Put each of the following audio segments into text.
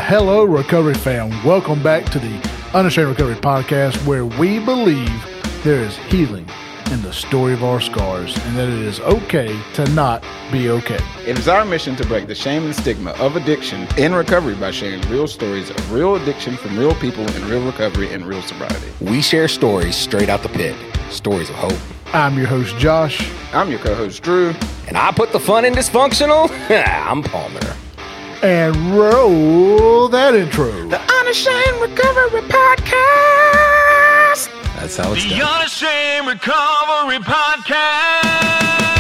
hello, recovery fam. Welcome back to the Unashamed Recovery Podcast, where we believe there is healing in the story of our scars and that it is okay to not be okay. It is our mission to break the shame and stigma of addiction in recovery by sharing real stories of real addiction from real people in real recovery and real sobriety. We share stories straight out the pit, stories of hope. I'm your host, Josh. I'm your co-host, Drew. And I put the fun in dysfunctional. I'm Palmer. And roll that intro. The Unashamed Recovery Podcast. That's how it's done. The Unashamed Recovery Podcast.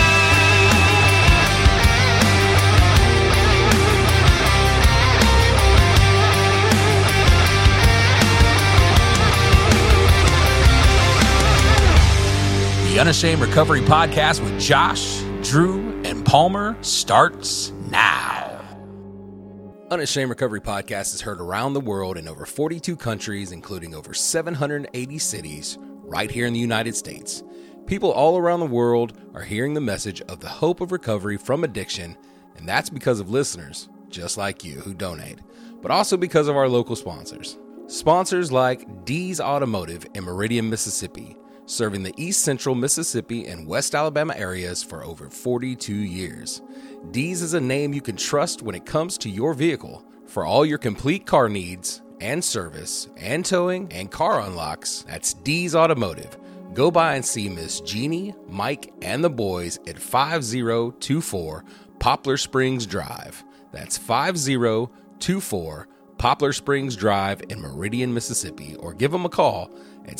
The Unashamed Recovery Podcast with Josh, Drew, and Palmer starts now. Unashamed Recovery Podcast is heard around the world in over 42 countries, including over 780 cities, right here in the United States. People all around the world are hearing the message of the hope of recovery from addiction, and that's because of listeners just like you who donate, but also because of our local sponsors. Sponsors like Dee's Automotive in Meridian, Mississippi, serving the East Central Mississippi and West Alabama areas for over 42 years. Dee's is a name you can trust when it comes to your vehicle. For all your complete car needs and service and towing and car unlocks, that's Dee's Automotive. Go by and see Miss Jeannie, Mike, and the boys at 5024 Poplar Springs Drive. That's 5024 Poplar Springs Drive in Meridian, Mississippi, or give them a call at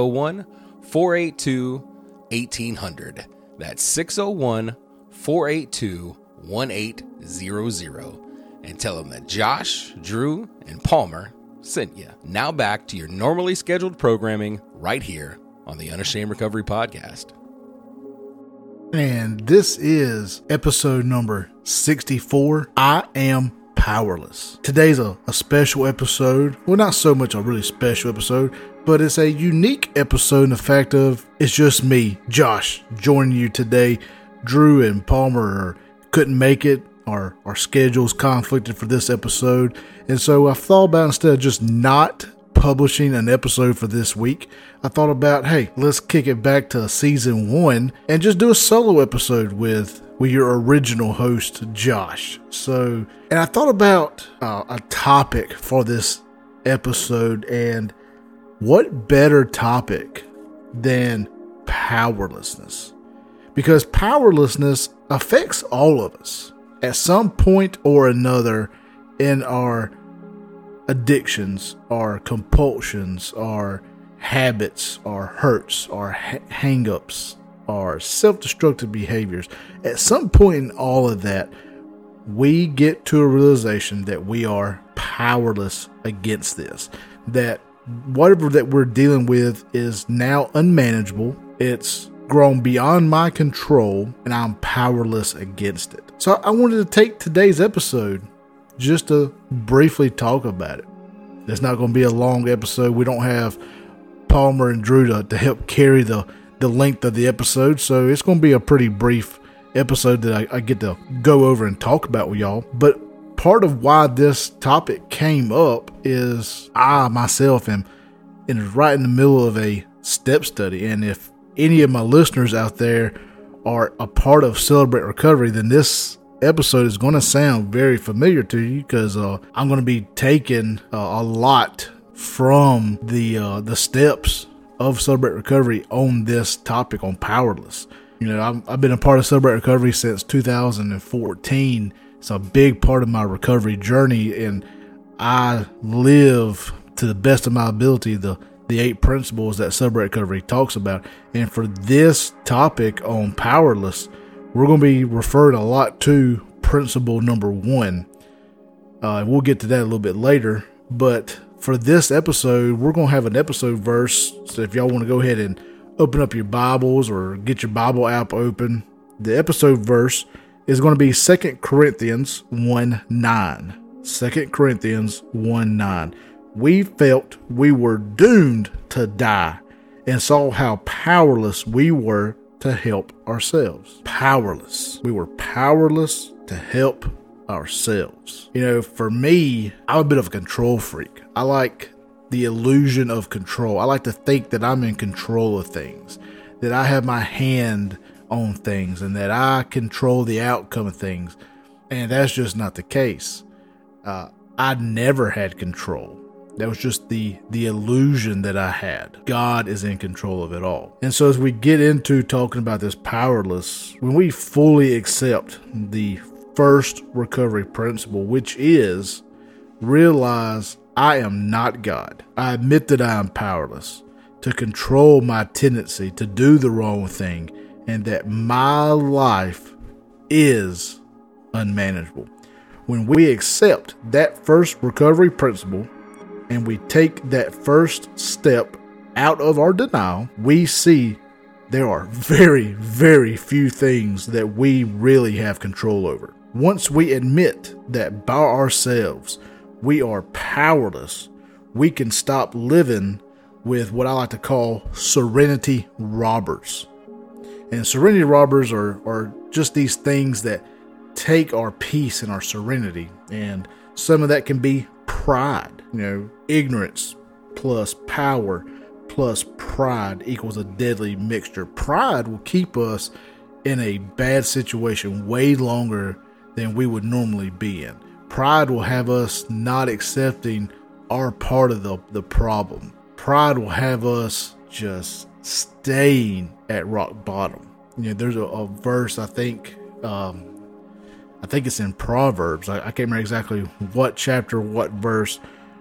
601-482-1800. That's 601-482-1800. And tell them that Josh, Drew, and Palmer sent you. Now back to your normally scheduled programming right here on the Unashamed Recovery Podcast. And this is episode number 64. I am powerless. Today's a special episode. Well, not so much a really special episode, but it's a unique episode in the fact of it's just me, Josh, joining you today. Drew and Palmer couldn't make it. Our schedules conflicted for this episode. And so I thought about, instead of just not publishing an episode for this week, I thought about, hey, let's kick it back to season 1 and just do a solo episode with your original host, Josh. So, and I thought about a topic for this episode, and what better topic than powerlessness? Because powerlessness affects all of us at some point or another in our addictions, our compulsions, our habits, our hurts, our hang-ups, our self-destructive behaviors. At some point in all of that, we get to a realization that we are powerless against this. That whatever that we're dealing with is now unmanageable. It's grown beyond my control, and I'm powerless against it. So I wanted to take today's episode just to briefly talk about it. It's not going to be a long episode. We don't have Palmer and Drew to help carry the length of the episode, so it's going to be a pretty brief episode that I get to go over and talk about with y'all. But part of why this topic came up is I myself am right in the middle of a step study, and if any of my listeners out there are a part of Celebrate Recovery, then this episode is going to sound very familiar to you, because I'm going to be taking a lot from the steps of Celebrate Recovery on this topic on powerless. You know, I've been a part of Celebrate Recovery since 2014. It's a big part of my recovery journey, and I live to the best of my ability the 8 principles that Celebrate Recovery talks about. And for this topic on powerless, we're going to be referring a lot to principle number 1. We'll get to that a little bit later. But for this episode, we're going to have an episode verse. So if y'all want to go ahead and open up your Bibles or get your Bible app open, the episode verse is going to be 2 Corinthians 1:9. 2 Corinthians 1:9. We felt we were doomed to die and saw how powerless we were to help ourselves. Powerless. We were powerless to help ourselves. For me, I'm a bit of a control freak. I like the illusion of control. I like to think that I'm in control of things, that I have my hand on things, and that I control the outcome of things. And that's just not the case. I never had control. That was just the illusion that I had. God is in control of it all. And so as we get into talking about this powerless, when we fully accept the first recovery principle, which is realize I am not God. I admit that I am powerless to control my tendency to do the wrong thing, and that my life is unmanageable. When we accept that first recovery principle and we take that first step out of our denial, we see there are very, very few things that we really have control over. Once we admit that by ourselves we are powerless, we can stop living with what I like to call serenity robbers. And serenity robbers are just these things that take our peace and our serenity. And some of that can be pride. Ignorance plus power plus pride equals a deadly mixture. Pride will keep us in a bad situation way longer than we would normally be in. Pride will have us not accepting our part of the problem. Pride will have us just staying at rock bottom. There's a verse, I think it's in Proverbs. I can't remember exactly what chapter, what verse,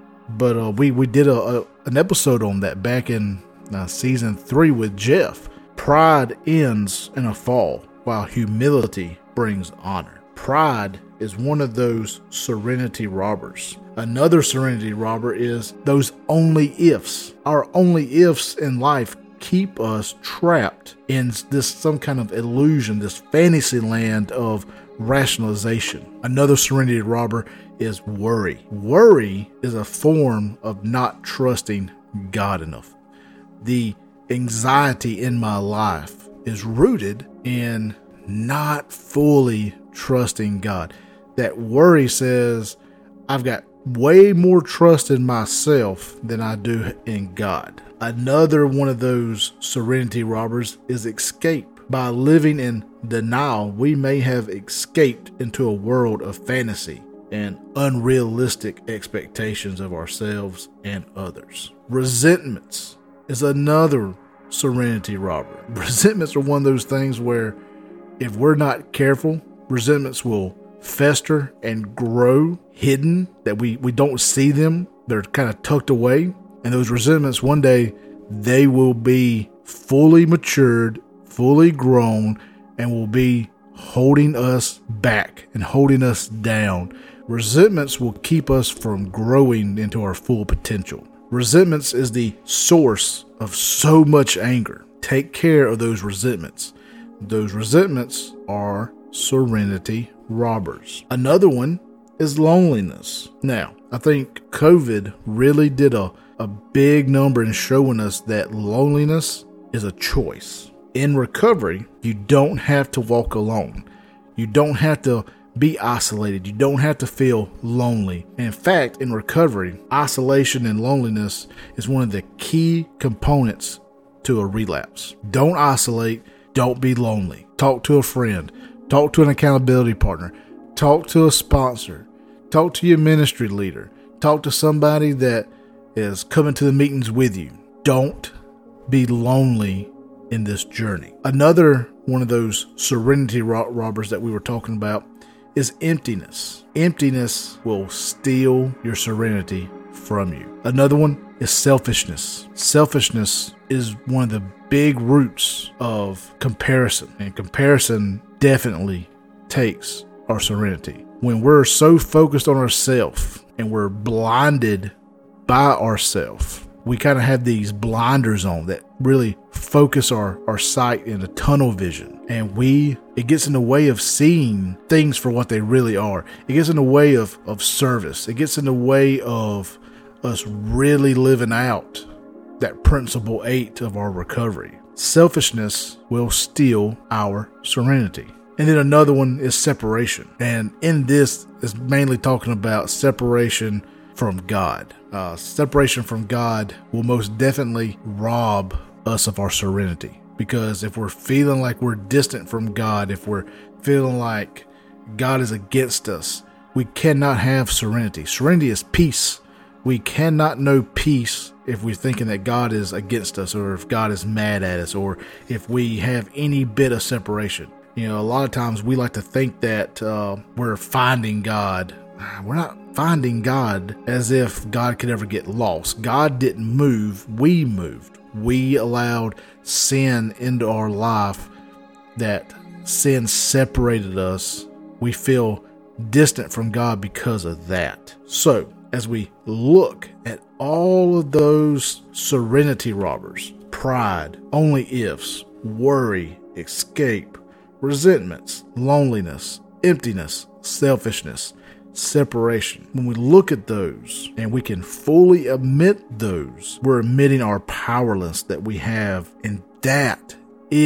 but we did an episode on that back in season 3 with Jeff. Pride ends in a fall, while humility brings honor. Pride is one of those serenity robbers. Another serenity robber is those only ifs. Our only ifs in life keep us trapped in this some kind of illusion, this fantasy land of rationalization. Another serenity robber is worry. Worry is a form of not trusting God enough. The anxiety in my life is rooted in not fully trusting God. That worry says I've got way more trust in myself than I do in God. Another one of those serenity robbers is escape. By living in denial, we may have escaped into a world of fantasy and unrealistic expectations of ourselves and others. Resentments is another serenity robber. Resentments are one of those things where if we're not careful, resentments will fester and grow hidden, that we don't see them. They're kind of tucked away. And those resentments, one day, they will be fully matured, fully grown, and will be holding us back and holding us down. Resentments will keep us from growing into our full potential. Resentments is the source of so much anger. Take care of those resentments. Those resentments are serenity robbers. Another one is loneliness. Now, I think COVID really did a big number in showing us that loneliness is a choice. In recovery, you don't have to walk alone. You don't have to be isolated. You don't have to feel lonely. In fact, in recovery, isolation and loneliness is one of the key components to a relapse. Don't isolate. Don't be lonely. Talk to a friend. Talk to an accountability partner. Talk to a sponsor. Talk to your ministry leader. Talk to somebody that is coming to the meetings with you. Don't be lonely in this journey. Another one of those serenity robbers that we were talking about is emptiness. Emptiness will steal your serenity from you. Another one is selfishness. Selfishness is one of the big roots of comparison, and comparison definitely takes our serenity. When we're so focused on ourselves and we're blinded by ourselves, we kind of have these blinders on that really focus our sight in a tunnel vision, and it gets in the way of seeing things for what they really are. It gets in the way of service. It gets in the way of us really living out that principle 8 of our recovery. Selfishness will steal our serenity. And then another one is separation. And in this is mainly talking about separation from God. Separation from God will most definitely rob us of our serenity. Because if we're feeling like we're distant from God, if we're feeling like God is against us, we cannot have serenity. Serenity is peace. We cannot know peace if we're thinking that God is against us, or if God is mad at us, or if we have any bit of separation. You know, a lot of times we like to think that we're finding God. We're not finding God, as if God could ever get lost. God didn't move. We moved. We allowed sin into our life. That sin separated us. We feel distant from God because of that. So, as we look at all of those serenity robbers, pride, only ifs, worry, escape, resentments, loneliness, emptiness, selfishness, separation. When we look at those and we can fully admit those, we're admitting our powerlessness that we have, and that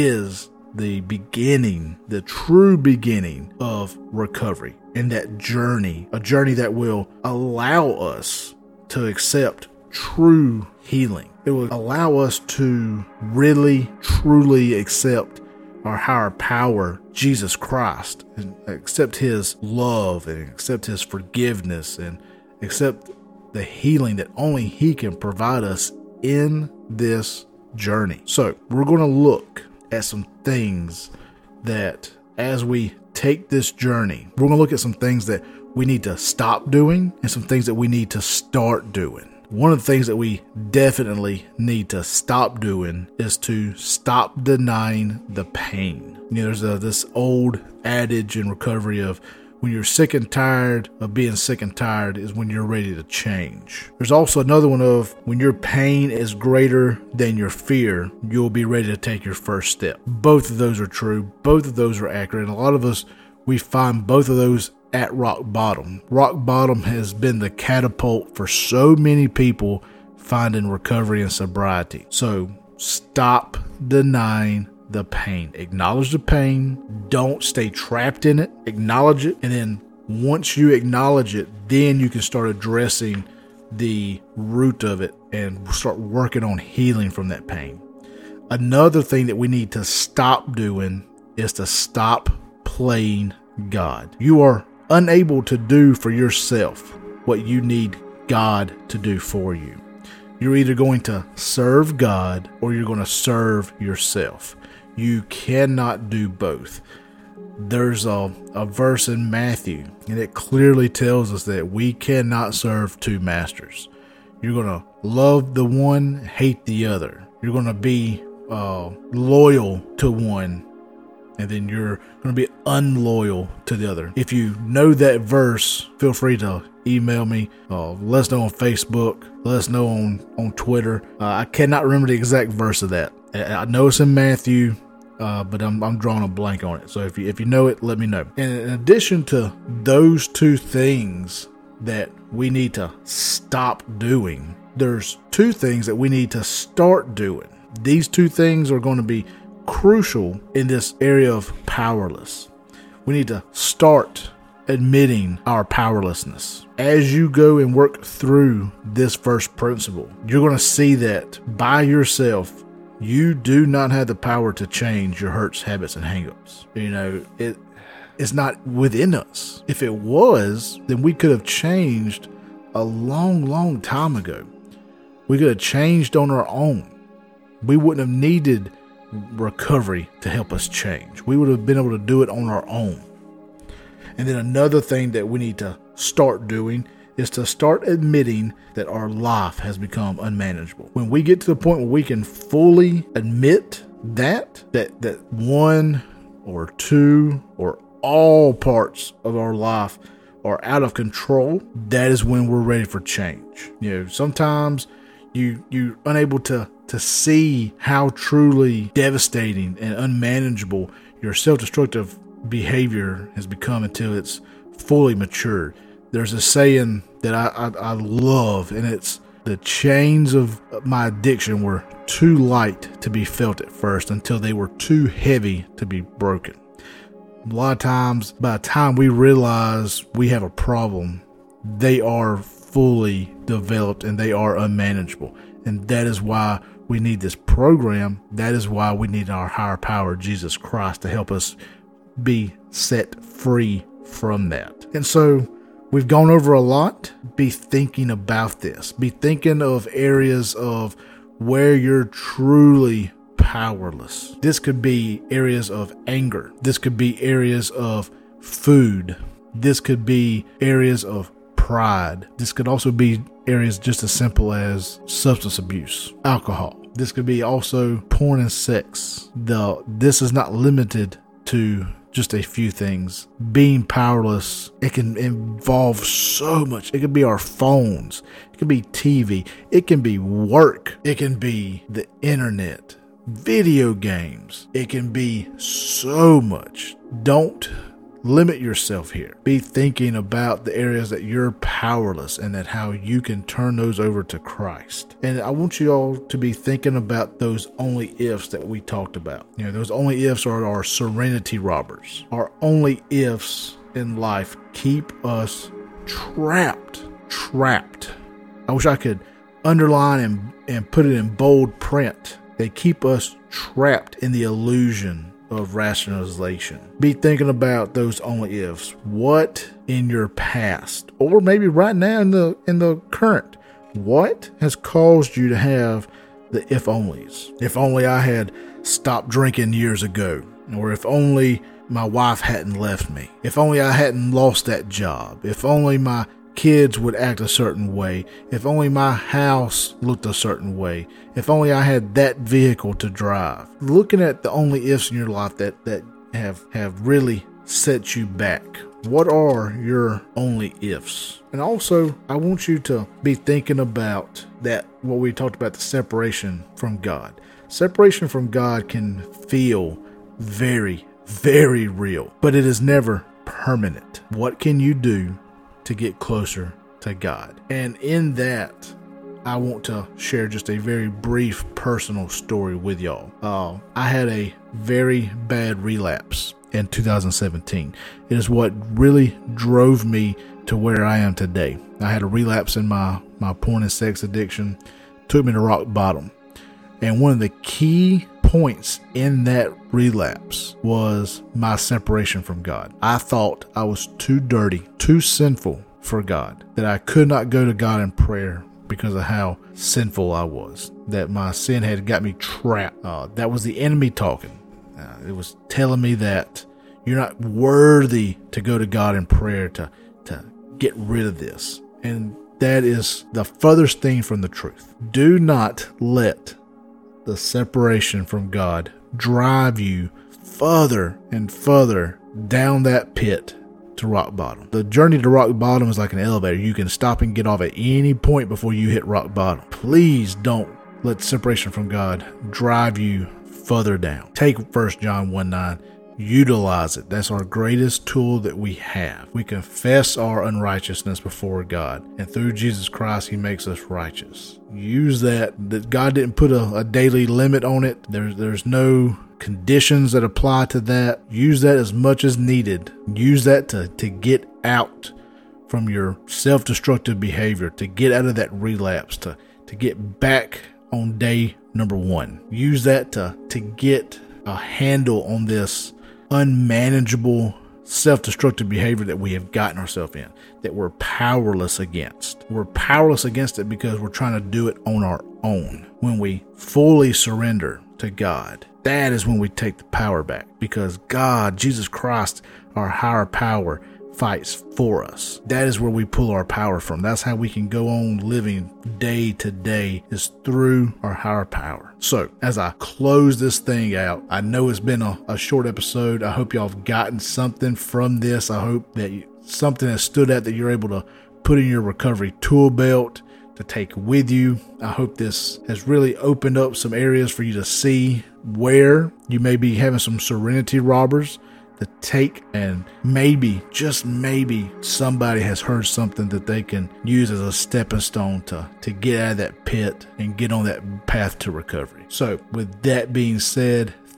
is the beginning, the true beginning of recovery, and that journey, a journey that will allow us to accept true healing. It will allow us to really, truly accept our higher power, Jesus Christ, and accept his love and accept his forgiveness and accept the healing that only he can provide us in this journey. So we're going to look at some things that, as we take this journey, we're going to look at some things that we need to stop doing and some things that we need to start doing. One of the things that we definitely need to stop doing is to stop denying the pain. You know, there's this old adage in recovery of, when you're sick and tired of being sick and tired is when you're ready to change. There's also another one of, when your pain is greater than your fear, you'll be ready to take your first step. Both of those are true. Both of those are accurate. And a lot of us, we find both of those at rock bottom. Rock bottom has been the catapult for so many people finding recovery and sobriety. So stop denying the pain. Acknowledge the pain. Don't stay trapped in it. Acknowledge it. And then once you acknowledge it, then you can start addressing the root of it and start working on healing from that pain. Another thing that we need to stop doing is to stop playing God. You are unable to do for yourself what you need God to do for you. You're either going to serve God or you're going to serve yourself. You cannot do both. There's a verse in Matthew, and it clearly tells us that we cannot serve two masters. You're going to love the one, hate the other. You're going to be loyal to one, and then you're going to be unloyal to the other. If you know that verse, feel free to email me. Let us know on Facebook. Let us know on Twitter. I cannot remember the exact verse of that. I know it's in Matthew, but I'm drawing a blank on it. So if you know it, let me know. And in addition to those two things that we need to stop doing, there's two things that we need to start doing. These two things are going to be crucial in this area of powerless. We need to start admitting our powerlessness. As you go and work through this first principle, you're going to see that by yourself, you do not have the power to change your hurts, habits, and hangups. You know, it's not within us. If it was, then we could have changed a long, long time ago. We could have changed on our own. We wouldn't have needed recovery to help us change. We would have been able to do it on our own. And then another thing that we need to start doing is to start admitting that our life has become unmanageable. When we get to the point where we can fully admit that one or two or all parts of our life are out of control, that is when we're ready for change. You know, sometimes you're unable to see how truly devastating and unmanageable your self-destructive behavior has become until it's fully matured. There's a saying that I love, and it's, the chains of my addiction were too light to be felt at first until they were too heavy to be broken. A lot of times, by the time we realize we have a problem, they are fully developed and they are unmanageable. And that is why we need this program. That is why we need our higher power, Jesus Christ, to help us be set free from that. And so we've gone over a lot. Be thinking about this. Be thinking of areas of where you're truly powerless. This could be areas of anger. This could be areas of food. This could be areas of pride. This could also be areas just as simple as substance abuse, alcohol. This could be also porn and sex. This is not limited to just a few things. Being powerless, it can involve so much. It could be our phones. It could be TV. It can be work. It can be the internet, video games. It can be so much. Don't limit yourself here. Be thinking about the areas that you're powerless and that how you can turn those over to Christ. And I want you all to be thinking about those only ifs that we talked about. You know, those only ifs are our serenity robbers. Our only ifs in life keep us trapped. I wish I could underline and put it in bold print. They keep us trapped in the illusion of rationalization. Be thinking about those only ifs. What in your past, or maybe right now in the current, what has caused you to have the if onlys? If only I had stopped drinking years ago, or if only my wife hadn't left me, if only I hadn't lost that job, if only my kids would act a certain way, if only my house looked a certain way, if only I had that vehicle to drive. Looking at the only ifs in your life that have really set you back. What are your only ifs? And also, I want you to be thinking about that, what we talked about, the separation from God. Separation from God can feel very, very real, but it is never permanent. What can you do to get closer to God? And in that, I want to share just a very brief personal story with y'all. I had a very bad relapse in 2017. It is what really drove me to where I am today. I had a relapse in my porn and sex addiction, took me to rock bottom. And one of the key points in that relapse was my separation from God. I thought I was too dirty, too sinful for God, that I could not go to God in prayer because of how sinful I was, that my sin had got me trapped. That was the enemy talking. It was telling me that you're not worthy to go to God in prayer to get rid of this. And that is the furthest thing from the truth. Do not let the separation from God drive you further and further down that pit to rock bottom. The journey to rock bottom is like an elevator. You can stop and get off at any point before you hit rock bottom. Please don't let separation from God drive you further down. Take 1 John 1:9. Utilize it. That's our greatest tool that we have. We confess our unrighteousness before God, and through Jesus Christ, He makes us righteous. Use that. That God didn't put a daily limit on it. There's no conditions that apply to that. Use that as much as needed. Use that to get out from your self-destructive behavior, to get out of that relapse, to get back on day number 1. Use that to get a handle on this unmanageable self-destructive behavior that we have gotten ourselves in, that we're powerless against. We're powerless against it because we're trying to do it on our own. When we fully surrender to God, that is when we take the power back, because God, Jesus Christ, our higher power, fights for us. That is where we pull our power from. That's how we can go on living day to day, is through our higher power. So as I close this thing out, I know it's been a short episode. I hope y'all have gotten something from this. I hope that something has stood out that you're able to put in your recovery tool belt to take with you. I hope this has really opened up some areas for you to see where you may be having some serenity robbers to take, and maybe, just maybe, somebody has heard something that they can use as a stepping stone to get out of that pit and get on that path to recovery. So with that being said,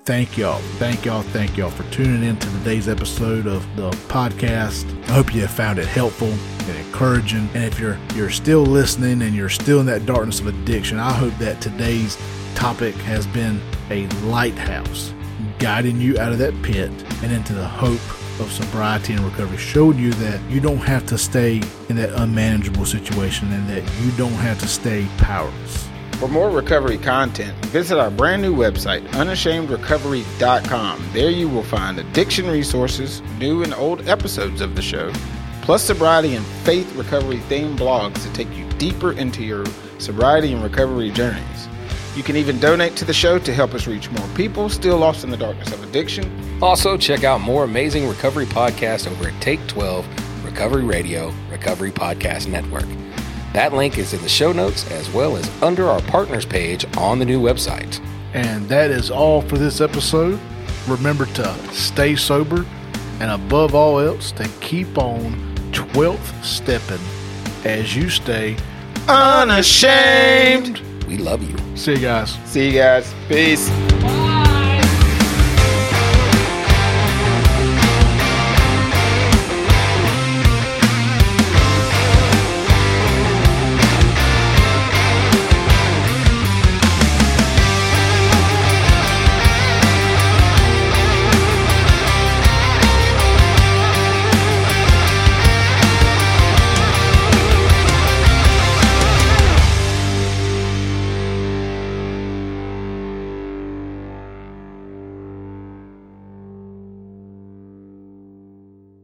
thank y'all for tuning in to today's episode of the podcast. I hope you have found it helpful and encouraging. And if you're still listening and you're still in that darkness of addiction, I hope that today's topic has been a lighthouse guiding you out of that pit and into the hope of sobriety and recovery, showed you that you don't have to stay in that unmanageable situation and that you don't have to stay powerless. For more recovery content, visit our brand new website, unashamedrecovery.com. There you will find addiction resources, new and old episodes of the show, plus sobriety and faith recovery themed blogs to take you deeper into your sobriety and recovery journeys. You can even donate to the show to help us reach more people still lost in the darkness of addiction. Also, check out more amazing recovery podcasts over at Take 12, Recovery Radio, Recovery Podcast Network. That link is in the show notes as well as under our partners page on the new website. And that is all for this episode. Remember to stay sober and above all else to keep on 12th stepping as you stay Unashamed. We love you. See you guys. See you guys. Peace.